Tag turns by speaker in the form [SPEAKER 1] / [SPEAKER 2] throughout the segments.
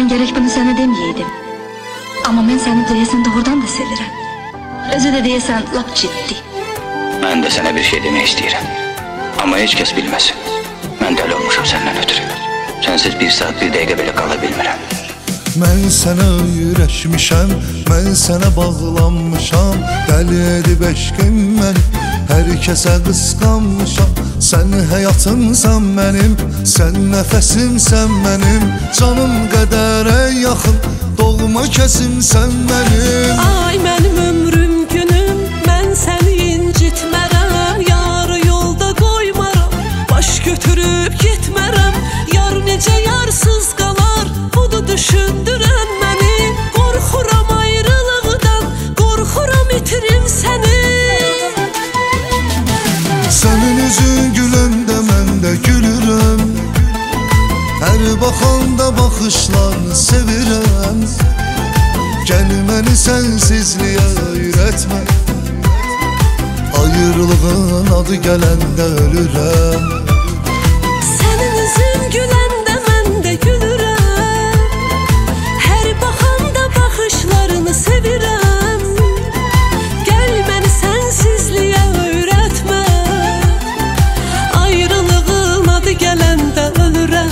[SPEAKER 1] Mən gərək bunu sənə deməyəydim. Amma mən səni deyəsən doğrudan da sevirəm. Özü də deyəsən lap ciddi.
[SPEAKER 2] Mən də sənə bir şey demək istəyirəm. Amma heç kəs bilməsin. Mən dəli olmuşam səndən ötürü. Sənsiz bir saat, bir dəqiqə belə qala bilmirəm.
[SPEAKER 3] Mən sənə öyrəşmişəm, mən sənə bağlanmışam. Dəli edib eşqim məni, hər kəsə qısqanmışam. Sən həyatımsan mənim, sən nəfəsimsən mənim. Canım qədərə yaxın, doğma kəsimsən mənim.
[SPEAKER 4] Ay mənim ömrüm günüm, mən səni incitmərəm. Yarı yolda qoymaram, baş götürüb getmərəm. Yar necə yarsız qalar, budur düşündürən məni. Qorxuram ayrılıqdan, qorxuram itirim səni.
[SPEAKER 3] Sənin üzün güləndə mən də gülürəm. Hər baxanda baxışlarını sevirəm. Gəl məni sənsizliyə öyrətmə. Ayrılığın adı gələndə ölürəm.
[SPEAKER 4] Sənin üzün güləndə mən də gülürəm. Hər baxanda baxışlarını sevirəm. Gəl məni sənsizliyə öyrətmə. Ayrılığın adı gələndə ölürəm.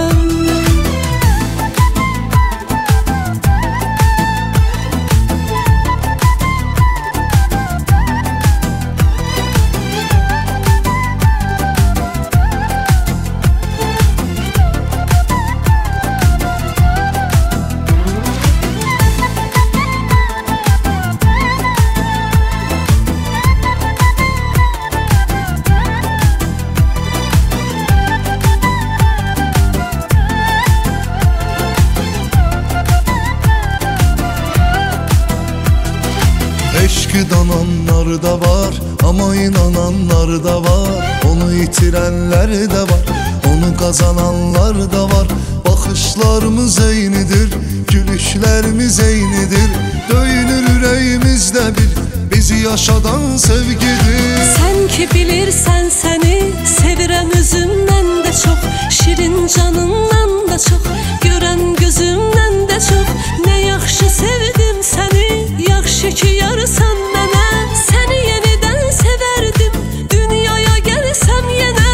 [SPEAKER 3] Eşqi dananlar da var, ama inananlar da var. Onu itirenler de var, onu kazananlar da var. Bakışlarımız eynidir, gülüşlerimiz eynidir. Döyünür yüreğimizde bir, bizi yaşadan sevgidir.
[SPEAKER 4] Sen ki bilirsen seni sevirəm özümden de çok. Şirin canından da çok, gören gözümden de çok. Ne yaxşı sevdim seni, yaxşı ki yarısan mənə. Səni yenidən severdim, dünyaya gəlsəm yenə.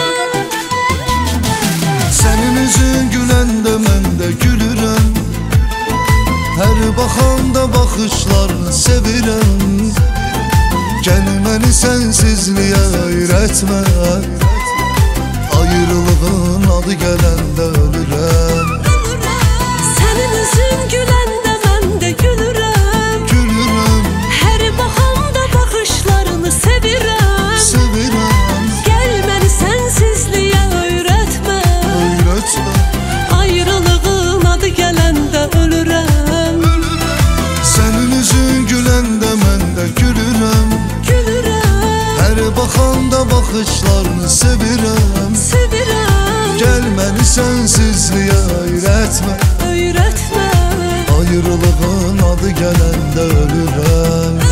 [SPEAKER 3] Senin üzün güləndə mən də gülürəm. Hər baxanda baxışlarını sevirəm. Gəl məni sənsizliyə öyrətmə. Ayrılığın adı gələndə ölürəm.
[SPEAKER 4] Sənin üzün güləndə mən də gülürəm.
[SPEAKER 3] Gülürəm,
[SPEAKER 4] Hər baxanda baxışlarını sevirəm.
[SPEAKER 3] sevirəm.
[SPEAKER 4] Gəl məni sənsizliyə öyrətmə.
[SPEAKER 3] Öyrətmə,
[SPEAKER 4] Ayrılığın adı gələndə ölürəm.
[SPEAKER 3] sənin üzün güləndə mən də gülürəm.
[SPEAKER 4] Gülürəm,
[SPEAKER 3] Hər baxanda baxışlarını sevirəm.
[SPEAKER 4] sevirəm.
[SPEAKER 3] Gəl məni sənsizliyə öyrətmə.
[SPEAKER 4] Öyrətmə.
[SPEAKER 3] Ayrılığın adı gələndə ölürəm.